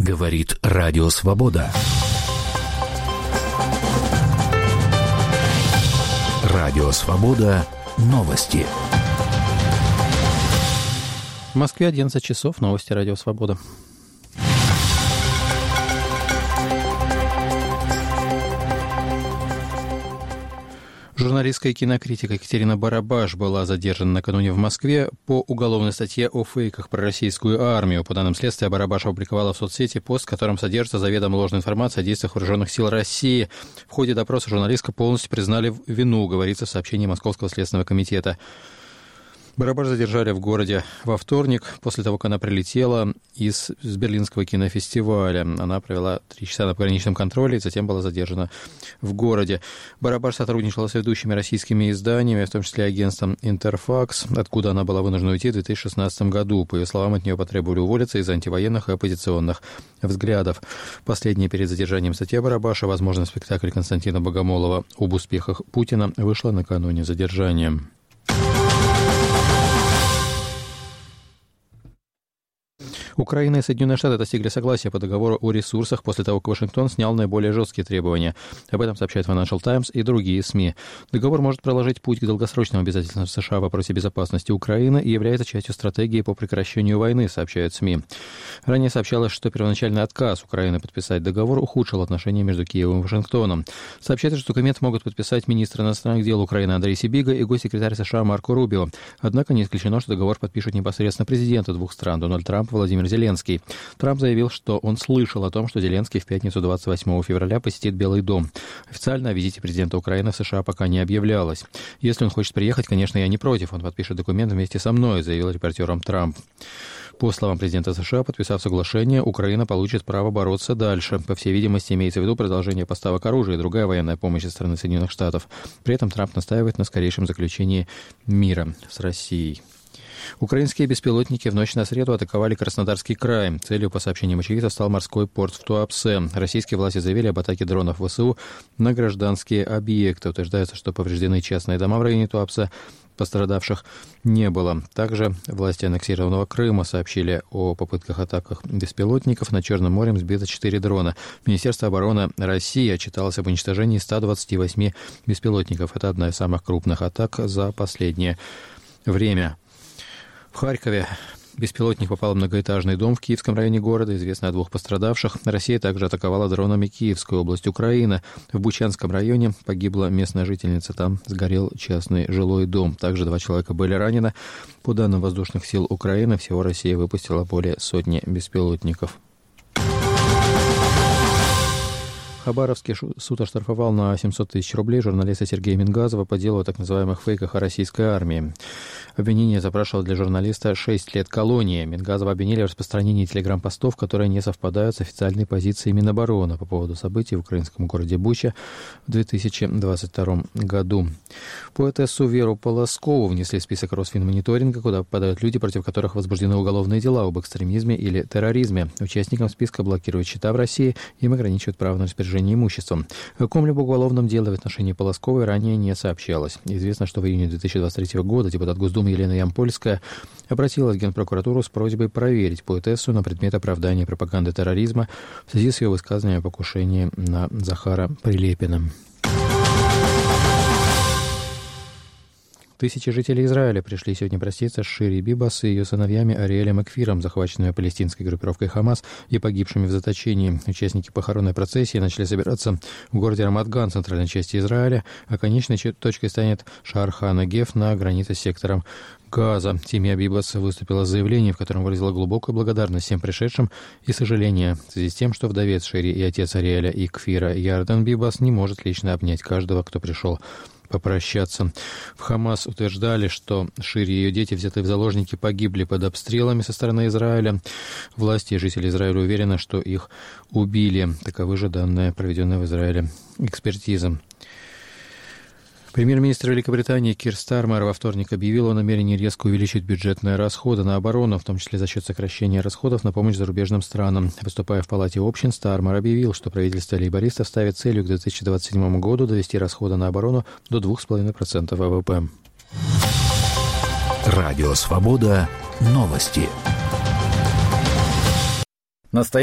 Говорит Радио Свобода. Радио Свобода. Новости. В Москве 11 часов. Новости Радио Свобода. Журналистка и кинокритик Екатерина Барабаш была задержана накануне в Москве по уголовной статье о фейках про российскую армию. По данным следствия, Барабаш опубликовала в соцсети пост, в котором содержится заведомо ложная информация о действиях вооруженных сил России. В ходе допроса журналистка полностью признали вину, говорится в сообщении Московского следственного комитета. Барабаш задержали в городе во вторник, после того, как она прилетела из Берлинского кинофестиваля. Она провела 3 часа на пограничном контроле и затем была задержана в городе. Барабаш сотрудничала с ведущими российскими изданиями, в том числе агентством «Интерфакс», откуда она была вынуждена уйти в 2016 году. По ее словам, от нее потребовали уволиться из-за антивоенных и оппозиционных взглядов. Последняя перед задержанием статья Барабаша, возможно, спектакль Константина Богомолова об успехах Путина, вышла накануне задержания. Украина и Соединенные Штаты достигли согласия по договору о ресурсах после того, как Вашингтон снял наиболее жесткие требования. Об этом сообщает Financial Times и другие СМИ. Договор может проложить путь к долгосрочным обязательствам США в вопросе безопасности Украины и является частью стратегии по прекращению войны, сообщают СМИ. Ранее сообщалось, что первоначальный отказ Украины подписать договор ухудшил отношения между Киевом и Вашингтоном. Сообщается, что документ могут подписать министр иностранных дел Украины Андрей Сибига и госсекретарь США Марко Рубио. Однако не исключено, что договор подпишут непосредственно президенты двух стран Дональд Трамп и Владимир Зеленский. Трамп заявил, что он слышал о том, что Зеленский в пятницу 28 февраля посетит Белый дом. Официально о визите президента Украины в США пока не объявлялось. Если он хочет приехать, конечно, я не против. Он подпишет документ вместе со мной, заявил репортерам Трамп. По словам президента США, подписав соглашение, Украина получит право бороться дальше. По всей видимости, имеется в виду продолжение поставок оружия и другая военная помощь со стороны Соединенных Штатов. При этом Трамп настаивает на скорейшем заключении мира с Россией. Украинские беспилотники в ночь на среду атаковали Краснодарский край. Целью, по сообщениям очевидцев, стал морской порт в Туапсе. Российские власти заявили об атаке дронов ВСУ на гражданские объекты. Утверждается, что повреждены частные дома в районе Туапсе. Пострадавших не было. Также власти аннексированного Крыма сообщили о попытках атак беспилотников. Над Черным морем сбито 4 дрона. Министерство обороны России отчиталось об уничтожении 128 беспилотников. Это одна из самых крупных атак за последнее время. В Харькове беспилотник попал в многоэтажный дом в Киевском районе города. Известно о 2 пострадавших. Россия также атаковала дронами Киевскую область Украины. В Бучанском районе погибла местная жительница. Там сгорел частный жилой дом. Также 2 человека были ранены. По данным воздушных сил Украины, всего Россия выпустила более 100 беспилотников. Хабаровский суд оштрафовал на 700 тысяч рублей журналиста Сергея Мингазова по делу о так называемых фейках о российской армии. Обвинение запрашивало для журналиста 6 лет колонии. Мингазова обвинили в распространении телеграм-постов, которые не совпадают с официальной позицией Минобороны по поводу событий в украинском городе Буча в 2022 году. Поэтессу Веру Полоскову внесли в список Росфинмониторинга, куда попадают люди, против которых возбуждены уголовные дела об экстремизме или терроризме. Участникам списка блокируют счета в России, им ограничивают право на распоряжение имуществом. О каком-либо уголовном деле в отношении Полосковой ранее не сообщалось. Известно, что в июне 2023 года депутат Госдумы Елена Ямпольская обратилась в Генпрокуратуру с просьбой проверить поэтессу на предмет оправдания пропаганды терроризма в связи с ее высказыванием о покушении на Захара Прилепина. Тысячи жителей Израиля пришли сегодня проститься с Шири Бибас и ее сыновьями Ариэлем и Кфиром, захваченными палестинской группировкой Хамас и погибшими в заточении. Участники похоронной процессии начали собираться в городе Рамат-Ган, центральной части Израиля, а конечной точкой станет Шаар-ха-Негев на границе с сектором Газа. Семья Бибас выступила с заявлением, в котором выразила глубокую благодарность всем пришедшим и сожаление в связи с тем, что вдовец Шири и отец Ариэля и Кфира Ярдан Бибас не может лично обнять каждого, кто пришел попрощаться. В Хамас утверждали, что Шири и ее дети, взятые в заложники, погибли под обстрелами со стороны Израиля. Власти и жители Израиля уверены, что их убили. Таковы же данные, проведенные в Израиле экспертизы. Премьер-министр Великобритании Кир Стармер во вторник объявил о намерении резко увеличить бюджетные расходы на оборону, в том числе за счет сокращения расходов на помощь зарубежным странам. Выступая в Палате общин, Стармер объявил, что правительство лейбористов ставит целью к 2027 году довести расходы на оборону до 2,5% ВВП. Радио Свобода. Новости.